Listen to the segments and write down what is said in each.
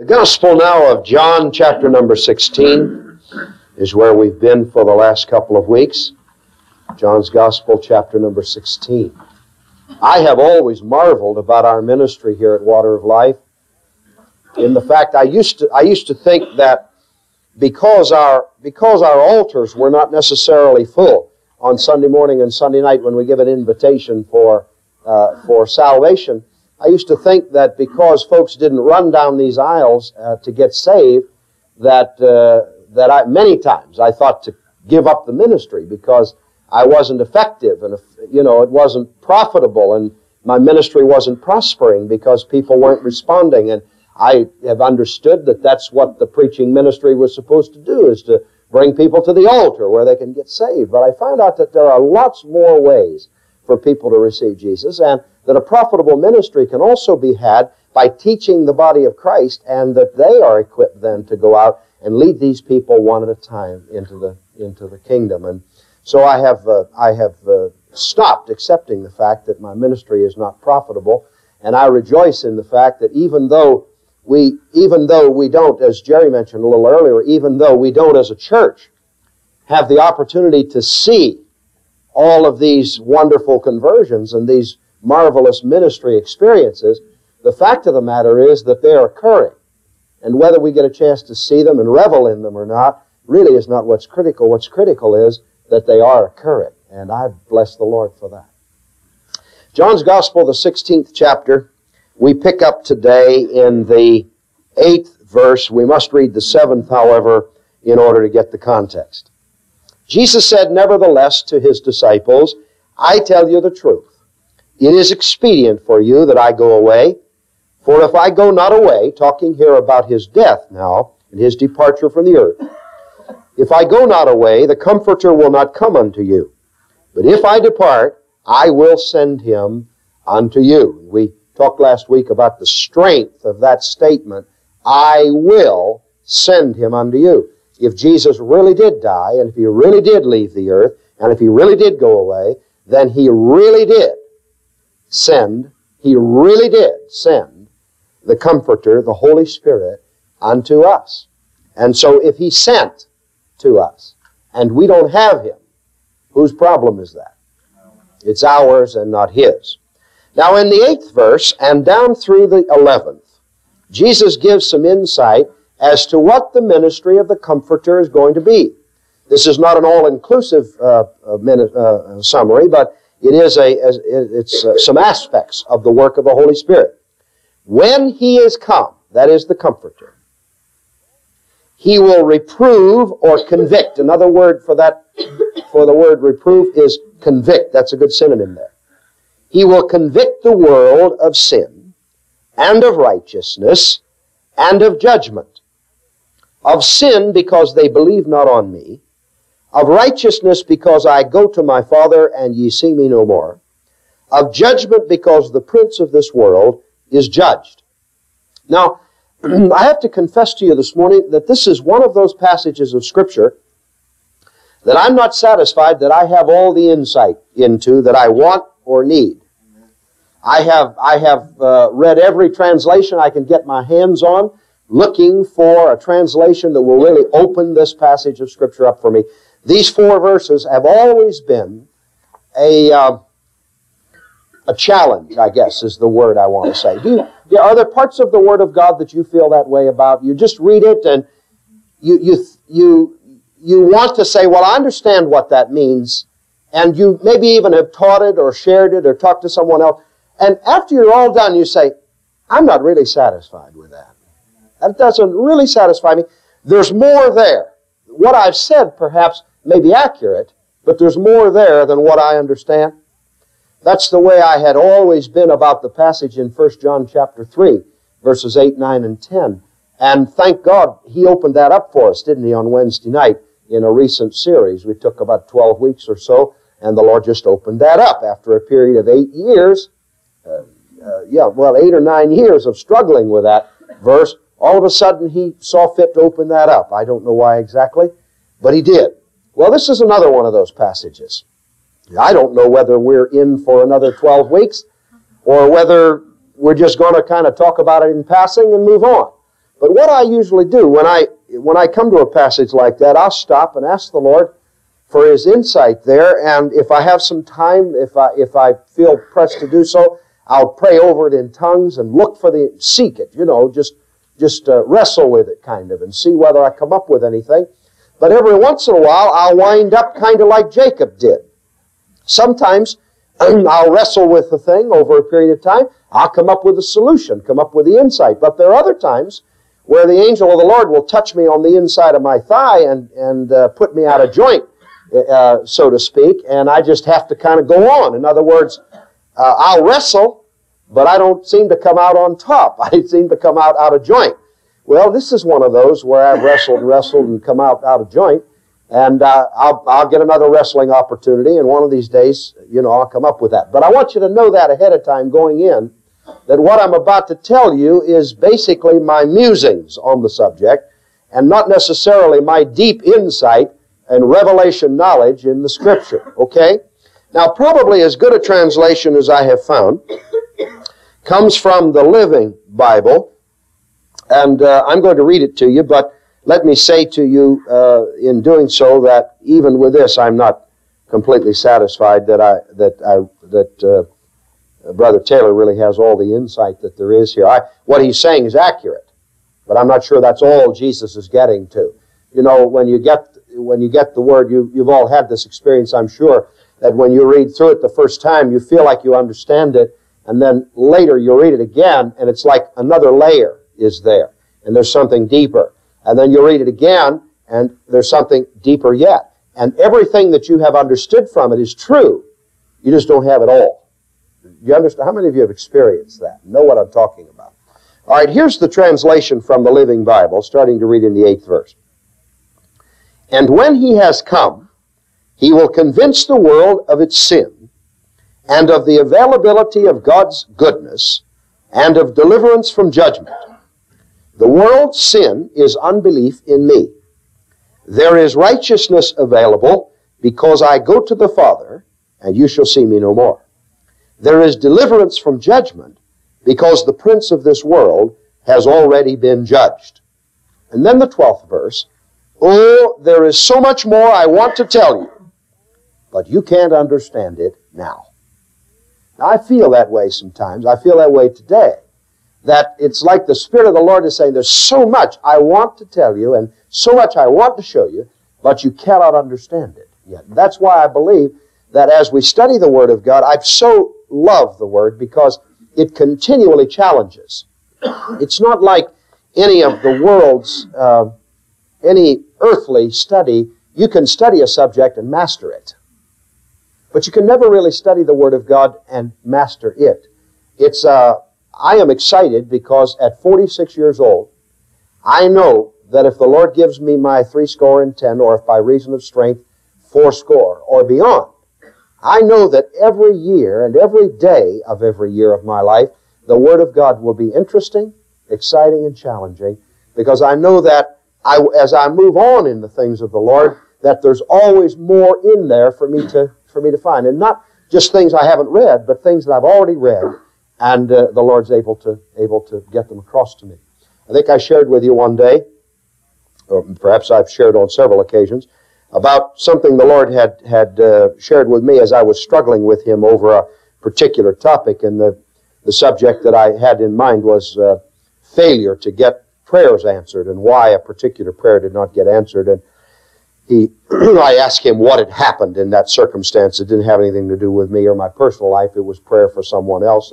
The Gospel now of John, chapter number 16, is where we've been for the last couple of weeks. John's Gospel, chapter number 16. I have always marveled about our ministry here at Water of Life in the fact I used to think that because our altars were not necessarily full on Sunday morning and Sunday night when we give an invitation for salvation, I used to think that because folks didn't run down these aisles to get saved, that many times I thought to give up the ministry because I wasn't effective and it wasn't profitable and my ministry wasn't prospering because people weren't responding. And I have understood that that's what the preaching ministry was supposed to do, is to bring people to the altar where they can get saved. But I found out that there are lots more ways for people to receive Jesus, and that a profitable ministry can also be had by teaching the body of Christ, and that they are equipped then to go out and lead these people one at a time into the kingdom. And so I have stopped accepting the fact that my ministry is not profitable, and I rejoice in the fact that even though we don't, as Jerry mentioned a little earlier, even though we don't as a church have the opportunity to see all of these wonderful conversions and these marvelous ministry experiences, the fact of the matter is that they're occurring. And whether we get a chance to see them and revel in them or not really is not what's critical. What's critical is that they are occurring. And I bless the Lord for that. John's Gospel, the 16th chapter, we pick up today in the 8th verse. We must read the 7th, however, in order to get the context. Jesus said, "Nevertheless, to his disciples, I tell you the truth. It is expedient for you that I go away. For if I go not away," talking here about his death now and his departure from the earth, "if I go not away, the Comforter will not come unto you. But if I depart, I will send him unto you." We talked last week about the strength of that statement, "I will send him unto you." If Jesus really did die, and if he really did leave the earth, and if he really did go away, then he really did send the Comforter, the Holy Spirit, unto us. And so if he sent to us, and we don't have him, whose problem is that? It's ours and not his. Now in the 8th verse, and down through the 11th, Jesus gives some insight as to what the ministry of the Comforter is going to be. This is not an all-inclusive summary, but it is some aspects of the work of the Holy Spirit. When he is come, that is the Comforter, he will reprove or convict. Another word for the word reprove is convict. That's a good synonym there. He will convict the world of sin and of righteousness and of judgment. Of sin, because they believe not on me. Of righteousness, because I go to my Father, and ye see me no more. Of judgment, because the prince of this world is judged. Now, I have to confess to you this morning that this is one of those passages of Scripture that I'm not satisfied that I have all the insight into that I want or need. I have read every translation I can get my hands on, looking for a translation that will really open this passage of Scripture up for me. These 4 verses have always been a challenge, I guess, is the word I want to say. Are there parts of the Word of God that you feel that way about? You just read it and you want to say, well, I understand what that means, and you maybe even have taught it or shared it or talked to someone else, and after you're all done, you say, I'm not really satisfied with that. That doesn't really satisfy me. There's more there. What I've said perhaps may be accurate, but there's more there than what I understand. That's the way I had always been about the passage in 1 John chapter 3, verses 8, 9, and 10. And thank God he opened that up for us, didn't he, on Wednesday night in a recent series. We took about 12 weeks or so, and the Lord just opened that up after a period of 8 years. 8 or 9 years of struggling with that verse. All of a sudden, he saw fit to open that up. I don't know why exactly, but he did. Well, this is another one of those passages. I don't know whether we're in for another 12 weeks or whether we're just going to kind of talk about it in passing and move on. But what I usually do when I come to a passage like that, I'll stop and ask the Lord for His insight there, and if I have some time, if I feel pressed to do so, I'll pray over it in tongues and seek it, just wrestle with it kind of, and see whether I come up with anything. But every once in a while, I'll wind up kind of like Jacob did. Sometimes I'll wrestle with the thing over a period of time. I'll come up with a solution, come up with the insight. But there are other times where the angel of the Lord will touch me on the inside of my thigh and put me out of joint, so to speak, and I just have to kind of go on. In other words, I'll wrestle, but I don't seem to come out on top. I seem to come out of joint. Well, this is one of those where I've wrestled and come out of joint, and I'll get another wrestling opportunity, and one of these days, I'll come up with that. But I want you to know that ahead of time going in, that what I'm about to tell you is basically my musings on the subject, and not necessarily my deep insight and revelation knowledge in the Scripture, okay? Now, probably as good a translation as I have found comes from the Living Bible, and I'm going to read it to you, but let me say to you in doing so that even with this, I'm not completely satisfied that Brother Taylor really has all the insight that there is here. What he's saying is accurate, but I'm not sure that's all Jesus is getting to. When you get the Word, you've all had this experience, I'm sure, that when you read through it the first time, you feel like you understand it, and then later you read it again, and it's like another layer is there, and there's something deeper. And then you read it again, and there's something deeper yet. And everything that you have understood from it is true. You just don't have it all. You understand? How many of you have experienced that? Know what I'm talking about? All right, here's the translation from the Living Bible, starting to read in the 8th verse. And when He has come, He will convince the world of its sin, and of the availability of God's goodness, and of deliverance from judgment. The world's sin is unbelief in me. There is righteousness available because I go to the Father, and you shall see me no more. There is deliverance from judgment because the prince of this world has already been judged. And then the 12th verse, oh, there is so much more I want to tell you, but you can't understand it now. Now, I feel that way sometimes. I feel that way today. That it's like the Spirit of the Lord is saying, there's so much I want to tell you and so much I want to show you, but you cannot understand it yet. That's why I believe that as we study the Word of God, I so love the Word because it continually challenges. It's not like any of the world's, any earthly study. You can study a subject and master it. But you can never really study the Word of God and master it. I am excited because at 46 years old, I know that if the Lord gives me my 70, or if by reason of strength, 80 or beyond, I know that every year and every day of every year of my life, the Word of God will be interesting, exciting, and challenging, because I know that as I move on in the things of the Lord, that there's always more in there for me to find. And not just things I haven't read, but things that I've already read, and the Lord's able to get them across to me. I think I shared with you one day, or perhaps I've shared on several occasions, about something the Lord had shared with me as I was struggling with Him over a particular topic, and the subject that I had in mind was failure to get prayers answered, and why a particular prayer did not get answered. And I asked Him what had happened in that circumstance. It didn't have anything to do with me or my personal life. It was prayer for someone else,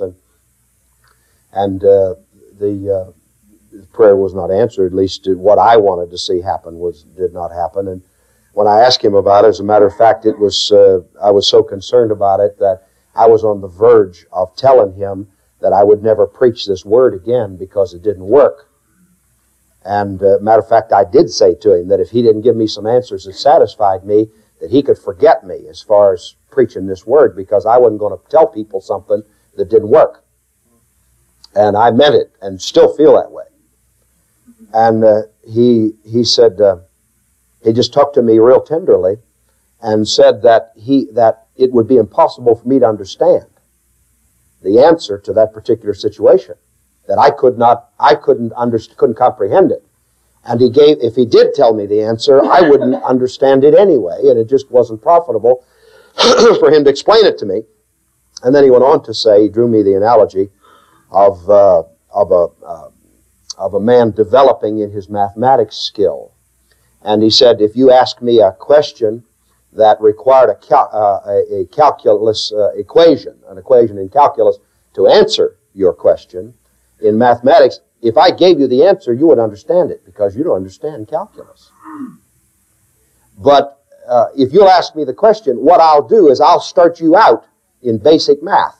and the prayer was not answered. At least what I wanted to see happen did not happen. And when I asked Him about it, as a matter of fact, I was so concerned about it that I was on the verge of telling Him that I would never preach this word again because it didn't work. And matter of fact, I did say to Him that if He didn't give me some answers that satisfied me, that He could forget me as far as preaching this word, because I wasn't going to tell people something that didn't work. And I meant it, and still feel that way. And he said, he just talked to me real tenderly and said that it would be impossible for me to understand the answer to that particular situation. that I couldn't comprehend it. And if he did tell me the answer, I wouldn't understand it anyway, and it just wasn't profitable for him to explain it to me. And then he went on to say, he drew me the analogy of a man developing in his mathematics skill. And he said, if you ask me a question that required a calculus equation, an equation in calculus, to answer your question in mathematics, if I gave you the answer, you would understand it because you don't understand calculus. But if you'll ask me the question, what I'll do is I'll start you out in basic math.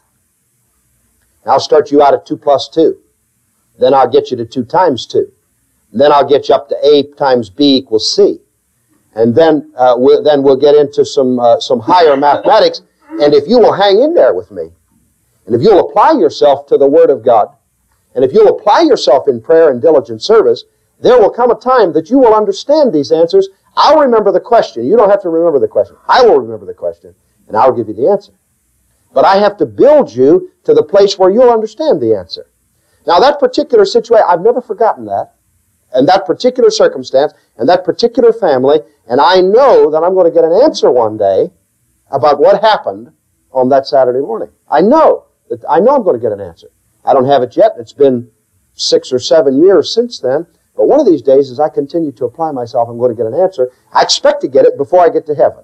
I'll start you out at 2 plus 2. Then I'll get you to 2 times 2. Then I'll get you up to A times B equals C. And then we'll get into some higher mathematics. And if you will hang in there with me, and if you'll apply yourself to the Word of God, and if you'll apply yourself in prayer and diligent service, there will come a time that you will understand these answers. I'll remember the question. You don't have to remember the question. I will remember the question, and I'll give you the answer. But I have to build you to the place where you'll understand the answer. Now, that particular situation, I've never forgotten that, and that particular circumstance, and that particular family, and I know that I'm going to get an answer one day about what happened on that Saturday morning. I know I'm going to get an answer. I don't have it yet. It's been 6 or 7 years since then. But one of these days, as I continue to apply myself, I'm going to get an answer. I expect to get it before I get to heaven.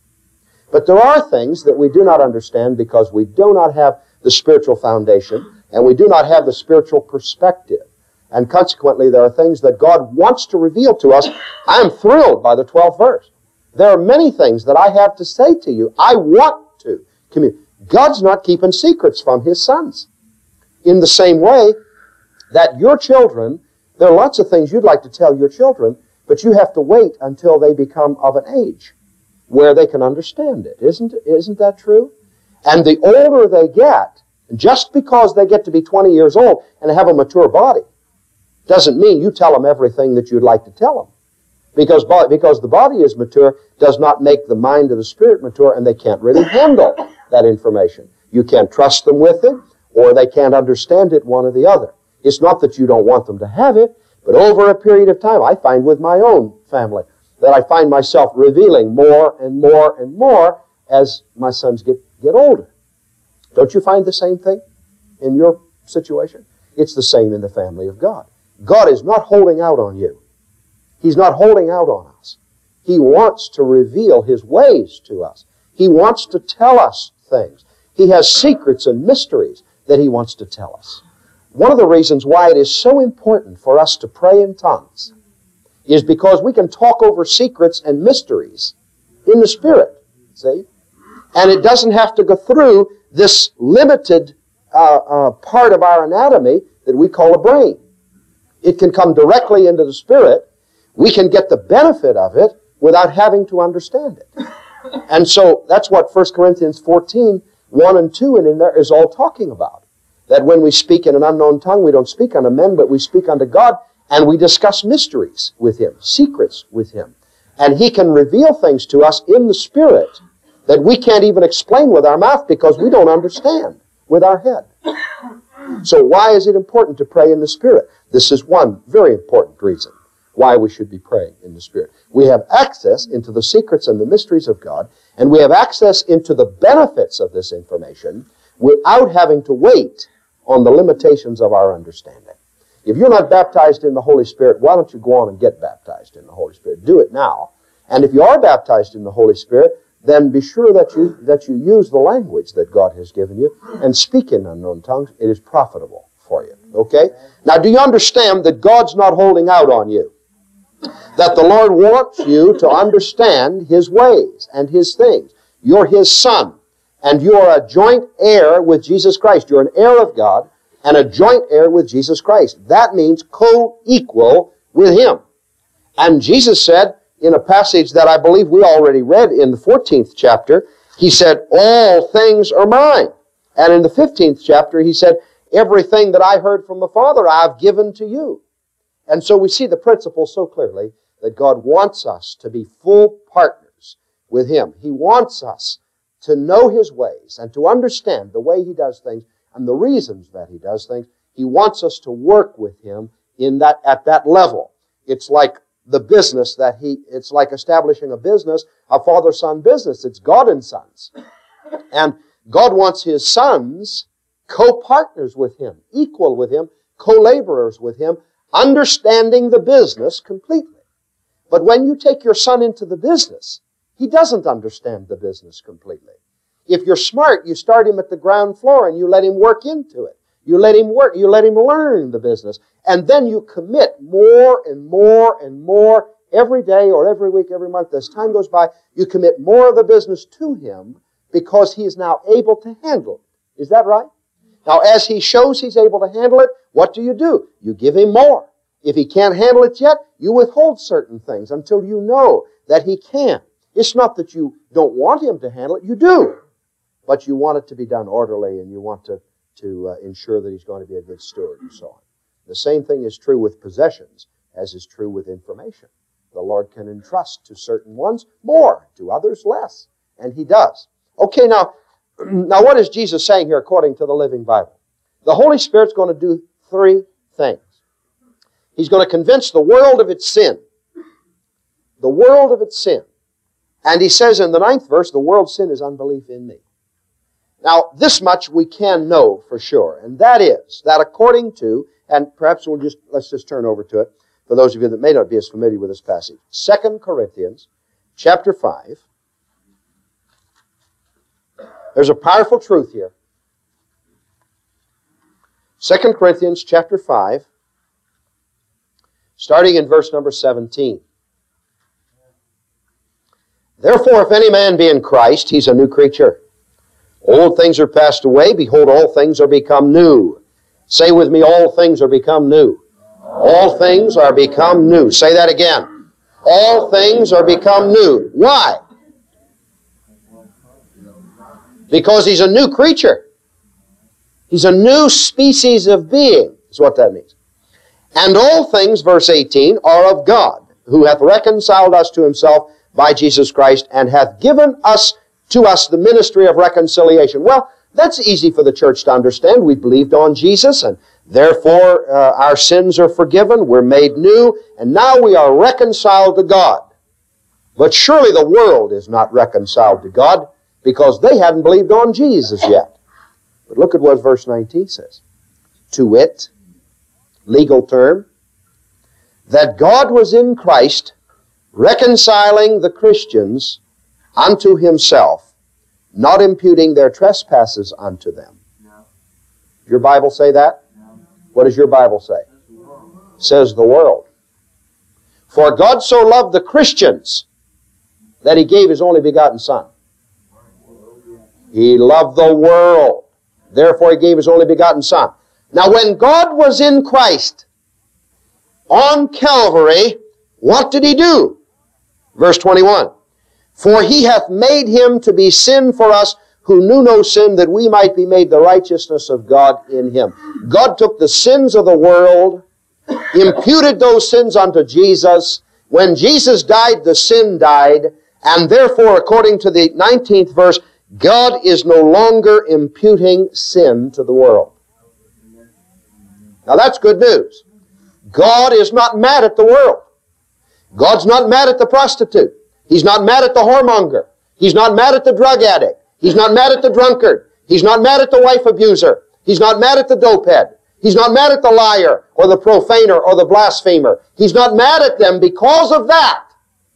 But there are things that we do not understand because we do not have the spiritual foundation and we do not have the spiritual perspective. And consequently, there are things that God wants to reveal to us. I am thrilled by the 12th verse. There are many things that I have to say to you. I want to communicate. God's not keeping secrets from His sons. In the same way that your children, there are lots of things you'd like to tell your children, but you have to wait until they become of an age where they can understand it. Isn't that true? And the older they get, just because they get to be 20 years old and have a mature body, doesn't mean you tell them everything that you'd like to tell them. Because the body is mature does not make the mind of the spirit mature, and they can't really handle that information. You can't trust them with it, or they can't understand it, one or the other. It's not that you don't want them to have it, but over a period of time, I find with my own family that I find myself revealing more and more and more as my sons get older. Don't you find the same thing in your situation? It's the same in the family of God. God is not holding out on you. He's not holding out on us. He wants to reveal His ways to us. He wants to tell us things. He has secrets and mysteries that He wants to tell us. One of the reasons why it is so important for us to pray in tongues is because we can talk over secrets and mysteries in the Spirit, see? And it doesn't have to go through this limited part of our anatomy that we call a brain. It can come directly into the Spirit. We can get the benefit of it without having to understand it. And so that's what 1 Corinthians 14, 1 and 2 and in there is all talking about. That when we speak in an unknown tongue, we don't speak unto men, but we speak unto God, and we discuss mysteries with Him, secrets with Him. And He can reveal things to us in the Spirit that we can't even explain with our mouth because we don't understand with our head. So why is it important to pray in the Spirit? This is one very important reason why we should be praying in the Spirit. We have access into the secrets and the mysteries of God, and we have access into the benefits of this information without having to wait on the limitations of our understanding. If you're not baptized in the Holy Spirit, why don't you go on and get baptized in the Holy Spirit? Do it now. And if you are baptized in the Holy Spirit, then be sure that you use the language that God has given you and speak in unknown tongues. It is profitable for you. Okay? Now, do you understand that God's not holding out on you? That the Lord wants you to understand His ways and His things. You're His son, and you're a joint heir with Jesus Christ. You're an heir of God and a joint heir with Jesus Christ. That means co-equal with Him. And Jesus said, in a passage that I believe we already read in the 14th chapter, He said, all things are mine. And in the 15th chapter, He said, everything that I heard from the Father, I've given to you. And so we see the principle so clearly that God wants us to be full partners with Him. He wants us to know His ways and to understand the way He does things and the reasons that He does things. He wants us to work with Him at that level. It's like the business it's like establishing a business, a father-son business. It's God and sons. And God wants His sons co-partners with Him, equal with Him, co-laborers with Him, understanding the business completely. But when you take your son into the business, he doesn't understand the business completely. If you're smart, you start him at the ground floor and you let him work into it. You let him work, you let him learn the business. And then you commit more and more and more every day or every week, every month. As time goes by, you commit more of the business to him because he is now able to handle it. Is that right? Now, as he shows he's able to handle it, what do? You give him more. If he can't handle it yet, you withhold certain things until you know that he can. It's not that you don't want him to handle it. You do. But you want it to be done orderly, and you want to ensure that he's going to be a good steward and so on. The same thing is true with possessions as is true with information. The Lord can entrust to certain ones more, to others less. And He does. Okay, now what is Jesus saying here according to the Living Bible? The Holy Spirit's going to do three things. He's going to convince the world of its sin. The world of its sin. And He says in the 9th verse, the world's sin is unbelief in Me. Now, this much we can know for sure, and that is that according to, and perhaps let's just turn over to it for those of you that may not be as familiar with this passage. 2 Corinthians chapter 5. There's a powerful truth here. 2 Corinthians chapter 5, starting in verse number 17. Therefore, if any man be in Christ, he's a new creature. Old things are passed away. Behold, all things are become new. Say with me, all things are become new. All things are become new. Say that again. All things are become new. Why? Because he's a new creature. He's a new species of being, is what that means. And all things, verse 18, are of God, who hath reconciled us to Himself by Jesus Christ, and hath given to us the ministry of reconciliation. Well, that's easy for the church to understand. We believed on Jesus, and therefore our sins are forgiven, we're made new, and now we are reconciled to God. But surely the world is not reconciled to God, because they hadn't believed on Jesus yet. But look at what verse 19 says. To wit, legal term, that God was in Christ reconciling the Christians unto Himself, not imputing their trespasses unto them. No. Your Bible say that? No. What does your Bible say? Says the world. For God so loved the Christians that He gave His only begotten Son. He loved the world. Therefore He gave His only begotten Son. Now when God was in Christ on Calvary, what did He do? Verse 21. For He hath made Him to be sin for us who knew no sin, that we might be made the righteousness of God in Him. God took the sins of the world, imputed those sins unto Jesus. When Jesus died, the sin died, and therefore, according to the 19th verse, God is no longer imputing sin to the world. Now that's good news. God is not mad at the world. God's not mad at the prostitute. He's not mad at the whoremonger. He's not mad at the drug addict. He's not mad at the drunkard. He's not mad at the wife abuser. He's not mad at the dopehead. He's not mad at the liar or the profaner or the blasphemer. He's not mad at them because of that.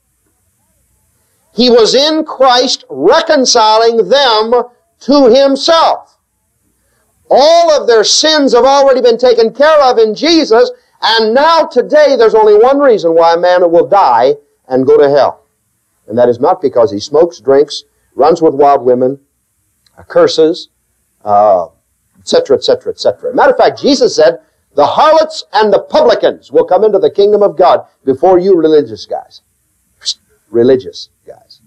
He was in Christ reconciling them to Himself. All of their sins have already been taken care of in Jesus, and now today there's only one reason why a man will die and go to hell. And that is not because he smokes, drinks, runs with wild women, curses, etc., etc., etc. Matter of fact, Jesus said, the harlots and the publicans will come into the kingdom of God before you religious guys. Religious guys.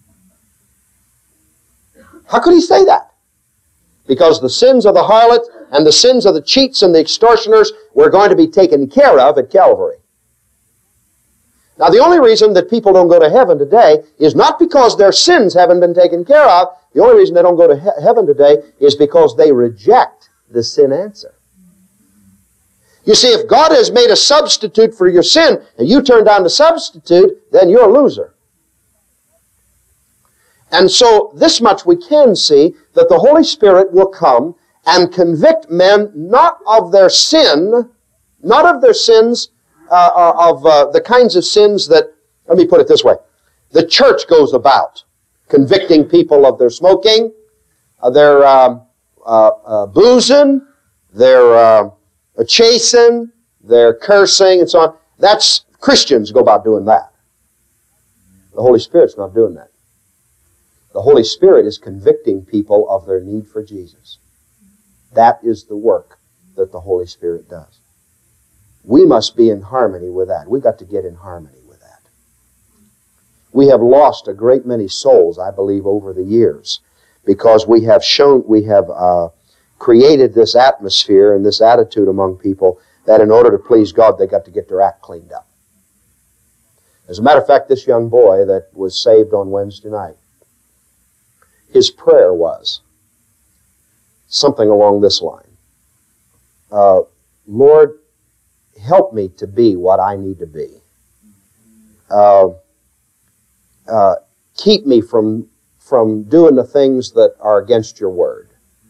How could He say that? Because the sins of the harlot and the sins of the cheats and the extortioners were going to be taken care of at Calvary. Now, the only reason that people don't go to heaven today is not because their sins haven't been taken care of. The only reason they don't go to heaven today is because they reject the sin answer. You see, if God has made a substitute for your sin, and you turn down the substitute, then you're a loser. And so, this much we can see, that the Holy Spirit will come and convict men not of their sin, not of their sins, the kinds of sins that, let me put it this way, the church goes about convicting people of their smoking, their boozing, their chasing, their cursing, and so on. That's, Christians go about doing that. The Holy Spirit's not doing that. The Holy Spirit is convicting people of their need for Jesus. That is the work that the Holy Spirit does. We must be in harmony with that. We've got to get in harmony with that. We have lost a great many souls, I believe, over the years because we have created this atmosphere and this attitude among people that in order to please God, they got to get their act cleaned up. As a matter of fact, this young boy that was saved on Wednesday night, his prayer was something along this line. Lord, help me to be what I need to be. Keep me from doing the things that are against your word.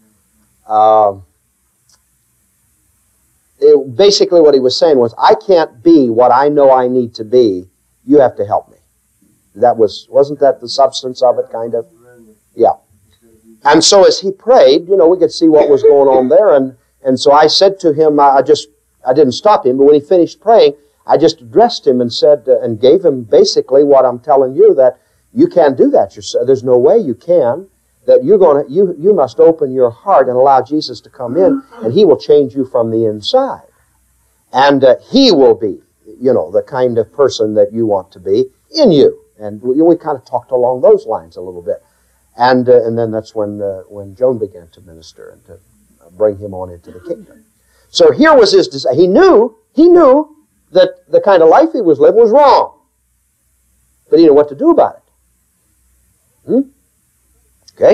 Basically what he was saying was, I can't be what I know I need to be. You have to help me. Wasn't that the substance of it, kind of? Yeah. And so as he prayed, we could see what was going on there. And so I said to him, I didn't stop him, but when he finished praying, I just addressed him and said, and gave him basically what I'm telling you, that you can't do that yourself. There's no way you can. That you must open your heart and allow Jesus to come in, and He will change you from the inside. And He will be, the kind of person that you want to be in you. And we kind of talked along those lines a little bit. And then that's when Joan began to minister and to bring him on into the kingdom. So here was his desire. He knew that the kind of life he was living was wrong. But he didn't know what to do about it. Okay?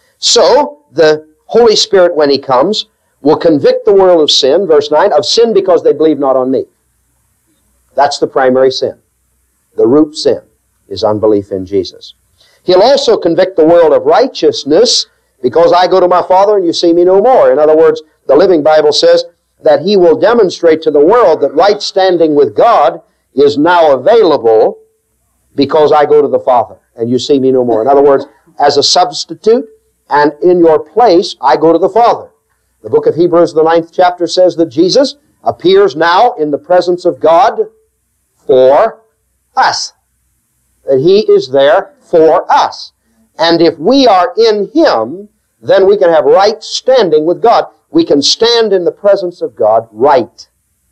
So, the Holy Spirit, when He comes, will convict the world of sin, verse 9, of sin because they believe not on me. That's the primary sin. The root sin is unbelief in Jesus. He'll also convict the world of righteousness because I go to my Father and you see me no more. In other words, the Living Bible says that He will demonstrate to the world that right standing with God is now available because I go to the Father and you see me no more. In other words, as a substitute and in your place, I go to the Father. The book of Hebrews, the 9th chapter, says that Jesus appears now in the presence of God for us. That He is there for us. And if we are in Him, then we can have right standing with God. We can stand in the presence of God right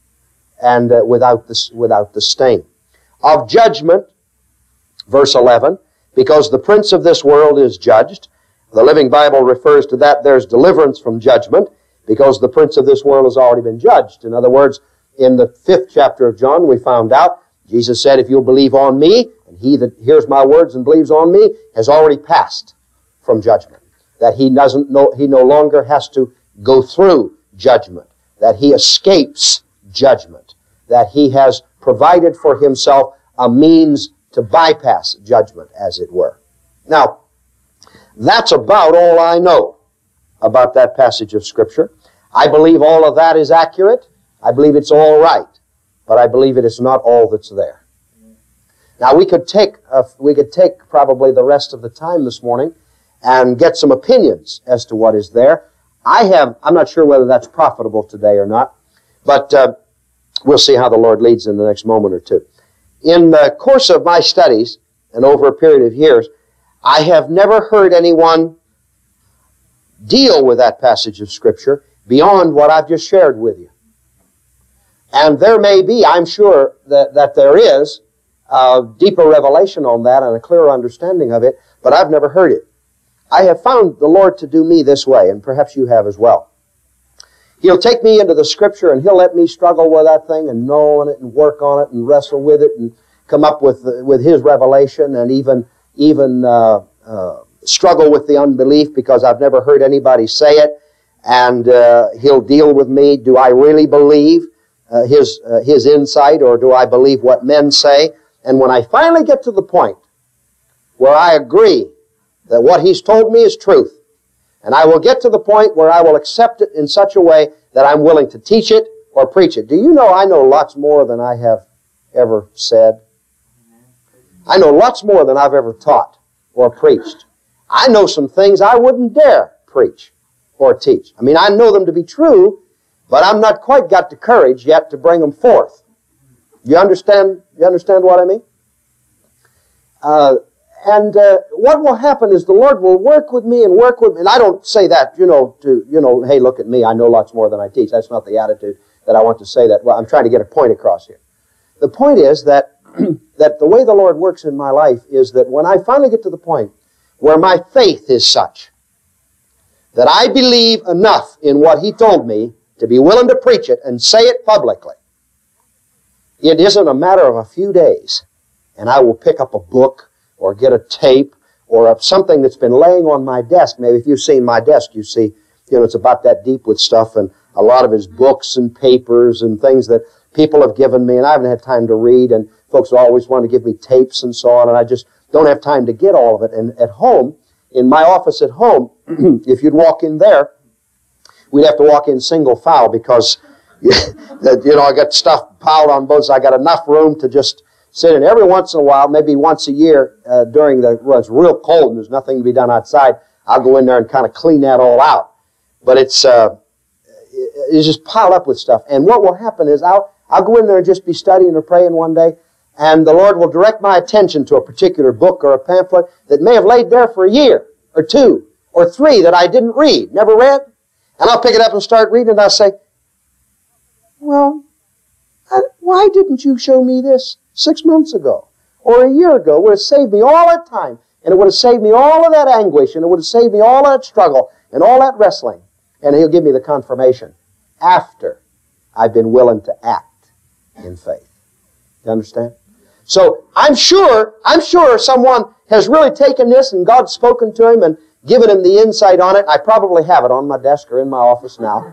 and without the stain. Of judgment, verse 11, because the prince of this world is judged. The Living Bible refers to that. There's deliverance from judgment because the prince of this world has already been judged. In other words, in the 5th chapter of John, we found out, Jesus said, if you'll believe on me, and he that hears my words and believes on me has already passed from judgment. That he no longer has to go through judgment. That he escapes judgment. That he has provided for himself a means to bypass judgment, as it were. Now, that's about all I know about that passage of Scripture. I believe all of that is accurate. I believe it's all right. But I believe it is not all that's there. Now, we could take probably the rest of the time this morning and get some opinions as to what is there. I'm not sure whether that's profitable today or not, but we'll see how the Lord leads in the next moment or two. In the course of my studies, and over a period of years, I have never heard anyone deal with that passage of Scripture beyond what I've just shared with you. And there may be, I'm sure that there is, a deeper revelation on that and a clearer understanding of it, but I've never heard it. I have found the Lord to do me this way, and perhaps you have as well. He'll take me into the Scripture and He'll let me struggle with that thing and gnaw on it and work on it and wrestle with it and come up with His revelation and even struggle with the unbelief because I've never heard anybody say it. And He'll deal with me. Do I really believe his insight, or do I believe what men say? And when I finally get to the point where I agree that what he's told me is truth, and I will get to the point where I will accept it in such a way that I'm willing to teach it or preach it. Do you know I know lots more than I have ever said? I know lots more than I've ever taught or preached. I know some things I wouldn't dare preach or teach. I mean, I know them to be true, but I'm not quite got the courage yet to bring them forth. You understand? You understand what I mean? What will happen is the Lord will work with me and work with me. And I don't say that, hey, look at me, I know lots more than I teach. That's not the attitude that I want to say that. Well, I'm trying to get a point across here. The point is that, that the way the Lord works in my life is that when I finally get to the point where my faith is such that I believe enough in what He told me to be willing to preach it and say it publicly, it isn't a matter of a few days, and I will pick up a book or get a tape or something that's been laying on my desk. Maybe if you've seen my desk, you see, it's about that deep with stuff, and a lot of his books and papers and things that people have given me, and I haven't had time to read, and folks always want to give me tapes and so on, and I just don't have time to get all of it. And at home, in my office at home, if you'd walk in there, we'd have to walk in single file because, I got stuff piled on both sides. I got enough room to just sit in. Every once in a while, maybe once a year, when it's real cold and there's nothing to be done outside, I'll go in there and kind of clean that all out. But it's just piled up with stuff. And what will happen is I'll go in there and just be studying or praying one day, and the Lord will direct my attention to a particular book or a pamphlet that may have laid there for a year or 2 or 3 that I didn't read, never read. And I'll pick it up and start reading, and I'll say, well, why didn't you show me this 6 months ago or a year ago? It would have saved me all that time, and it would have saved me all of that anguish, and it would have saved me all that struggle and all that wrestling. And He'll give me the confirmation after I've been willing to act in faith. You understand? So I'm sure someone has really taken this and God's spoken to him and given him the insight on it. I probably have it on my desk or in my office now.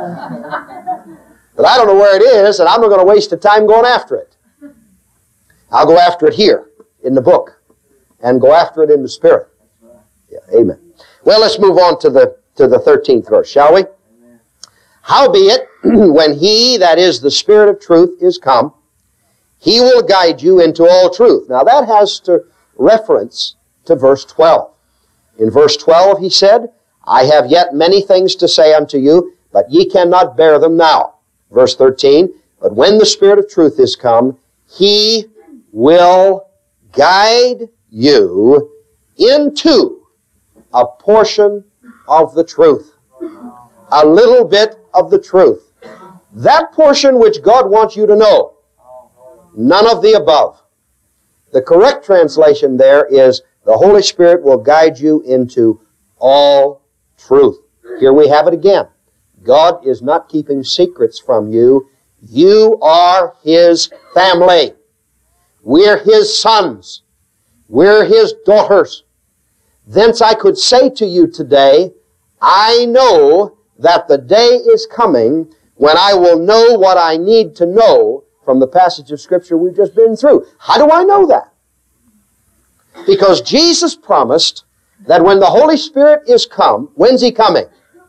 But I don't know where it is, and I'm not going to waste the time going after it. I'll go after it here in the book and go after it in the Spirit. Yeah, amen. Well, let's move on to the 13th verse, shall we? Howbeit, when He, that is the Spirit of truth, is come, He will guide you into all truth. Now that has to reference to verse 12. In verse 12 He said, I have yet many things to say unto you, but ye cannot bear them now. Verse 13, but when the Spirit of truth is come, He will guide you into a portion of the truth. A little bit of the truth. That portion which God wants you to know. None of the above. The correct translation there is, the Holy Spirit will guide you into all truth. Here we have it again. God is not keeping secrets from you. You are His family. We're His sons. We're His daughters. Thence I could say to you today, I know that the day is coming when I will know what I need to know from the passage of Scripture we've just been through. How do I know that? Because Jesus promised that when the Holy Spirit is come, when's He coming?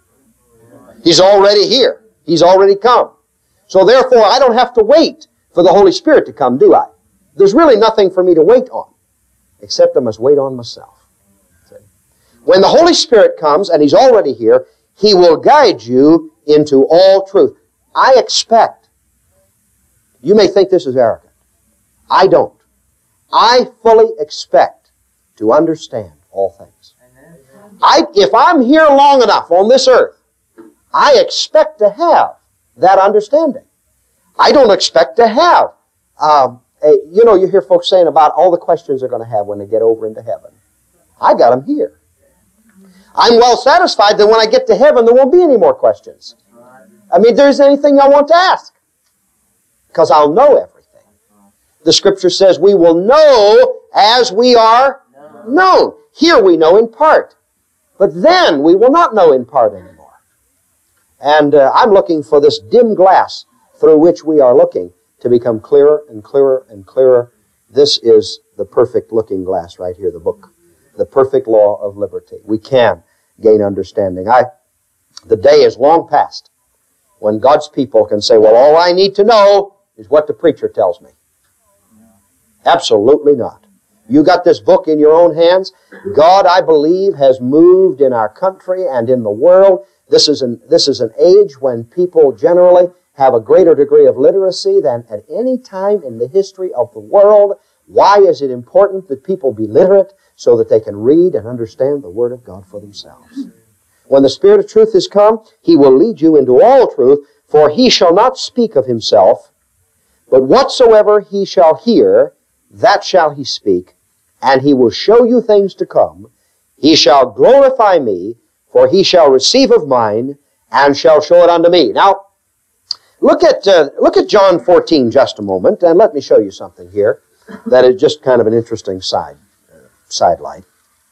He's already here. He's already come. So therefore, I don't have to wait for the Holy Spirit to come, do I? There's really nothing for me to wait on, except I must wait on myself. See? When the Holy Spirit comes, and He's already here, He will guide you into all truth. I expect, you may think this is arrogant. I don't. I fully expect to understand all things. If I'm here long enough on this earth, I expect to have that understanding. I don't expect to have, you hear folks saying about all the questions they're going to have when they get over into heaven. I got them here. I'm well satisfied that when I get to heaven, there won't be any more questions. I mean, there isn't anything I want to ask, because I'll know everything. The Scripture says we will know as we are known. Here we know in part, but then we will not know in part anymore. And I'm looking for this dim glass through which we are looking to become clearer and clearer and clearer. This is the perfect looking glass right here, the book. The perfect law of liberty. We can gain understanding. The day is long past when God's people can say, well, all I need to know is what the preacher tells me. Absolutely not. You got this book in your own hands. God, I believe, has moved in our country and in the world. This is an age when people generally have a greater degree of literacy than at any time in the history of the world. Why is it important that people be literate? So that they can read and understand the Word of God for themselves. When the Spirit of truth is come, He will lead you into all truth, for He shall not speak of Himself, but whatsoever He shall hear, that shall He speak, and He will show you things to come. He shall glorify me, for He shall receive of mine, and shall show it unto me. Now, look at John 14 just a moment, and let me show you something here that is just kind of an interesting sidelight.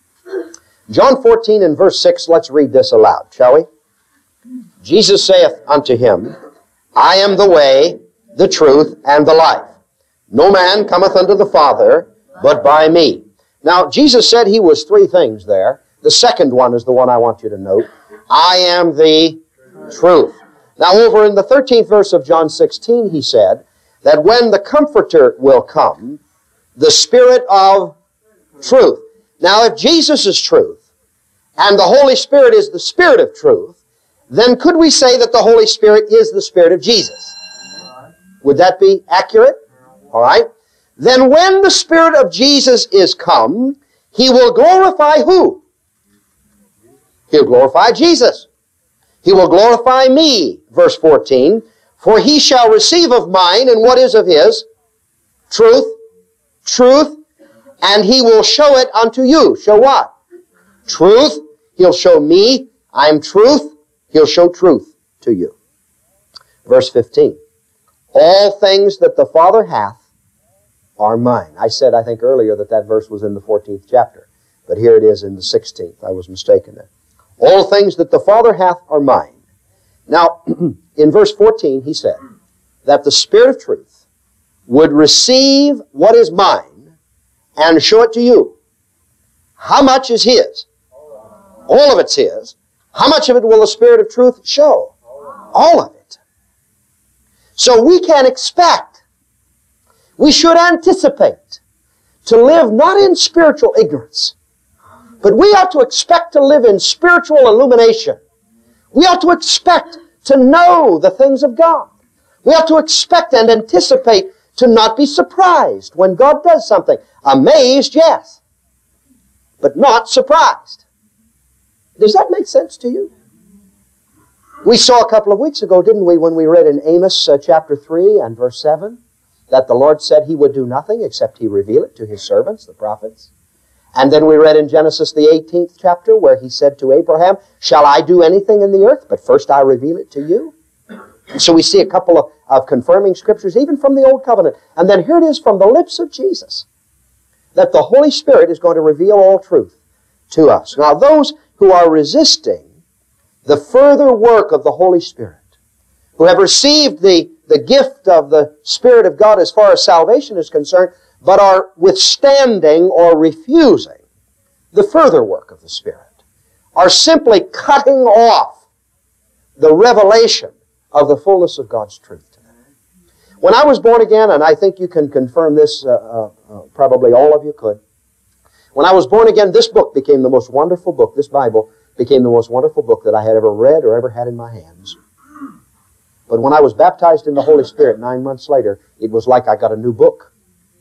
John 14 and verse 6, let's read this aloud, shall we? Jesus saith unto him, I am the way, the truth, and the life. No man cometh unto the Father but by me. Now, Jesus said He was three things there. The second one is the one I want you to note. I am the truth. Now, over in the 13th verse of John 16, He said that when the Comforter will come, the Spirit of truth. Now, if Jesus is truth, and the Holy Spirit is the Spirit of truth, then could we say that the Holy Spirit is the Spirit of Jesus? Would that be accurate? All right. Then when the Spirit of Jesus is come, He will glorify who? He'll glorify Jesus. He will glorify me, verse 14, for He shall receive of mine, and what is of His? Truth. Truth. And He will show it unto you. Show what? Truth. He'll show me. I'm truth. He'll show truth to you. Verse 15. All things that the Father hath are mine. I said, I think earlier that verse was in the 14th chapter. But here it is in the 16th. I was mistaken there. All things that the Father hath are mine. Now, in verse 14, He said that the Spirit of truth would receive what is mine and show it to you. How much is His? All of it's His. How much of it will the Spirit of truth show? All of it. So we can expect, we should anticipate to live not in spiritual ignorance, but we ought to expect to live in spiritual illumination. We ought to expect to know the things of God. We ought to expect and anticipate to not be surprised when God does something. Amazed, yes, but not surprised. Does that make sense to you? We saw a couple of weeks ago, didn't we, when we read in Amos chapter 3 and verse 7, that the Lord said He would do nothing except He reveal it to His servants, the prophets. And then we read in Genesis the 18th chapter where He said to Abraham, shall I do anything in the earth, but first I reveal it to you? And so we see a couple of confirming scriptures, even from the Old Covenant. And then here it is from the lips of Jesus, that the Holy Spirit is going to reveal all truth to us. Now, those who are resisting the further work of the Holy Spirit, who have received the gift of the Spirit of God as far as salvation is concerned, but are withstanding or refusing the further work of the Spirit, are simply cutting off the revelation of the fullness of God's truth to them. When I was born again, and I think you can confirm this, probably all of you could, when I was born again, this book became the most wonderful book, this Bible became the most wonderful book that I had ever read or ever had in my hands. But when I was baptized in the Holy Spirit 9 months later, it was like I got a new book.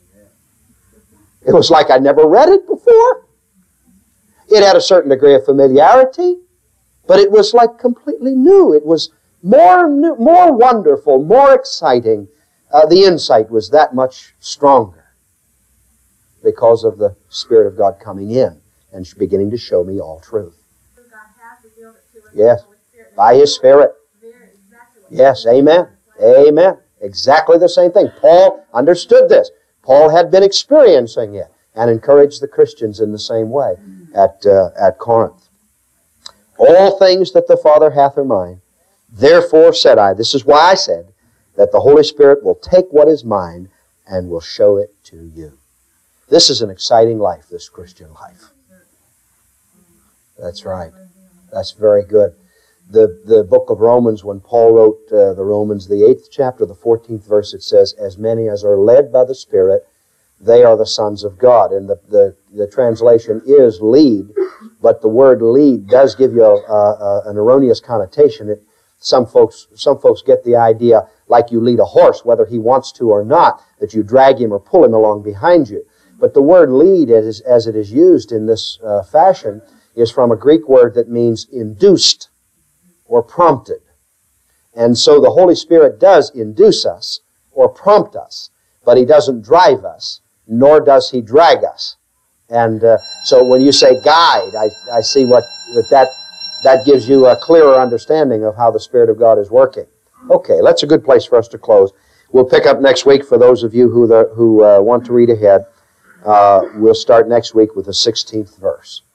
It was like I never read it before. It had a certain degree of familiarity, but it was like completely new. It was more wonderful, more exciting. The insight was that much stronger because of the Spirit of God coming in and beginning to show me all truth. Yes, by His Spirit. Yes, amen. Amen. Exactly the same thing. Paul understood this. Paul had been experiencing it and encouraged the Christians in the same way at Corinth. All things that the Father hath are mine. Therefore said I, this is why I said, that the Holy Spirit will take what is mine and will show it to you. This is an exciting life, this Christian life. That's right. That's very good. The book of Romans, when Paul wrote the Romans, the 8th chapter, the 14th verse, it says, as many as are led by the Spirit, they are the sons of God. And the translation is lead, but the word lead does give you an erroneous connotation. Some folks get the idea like you lead a horse, whether he wants to or not, that you drag him or pull him along behind you. But the word lead, as it is used in this fashion, is from a Greek word that means induced or prompted. And so the Holy Spirit does induce us or prompt us, but He doesn't drive us, nor does He drag us. And so when you say guide, I see that gives you a clearer understanding of how the Spirit of God is working. Okay, that's a good place for us to close. We'll pick up next week for those of you who want to read ahead. We'll start next week with the 16th verse.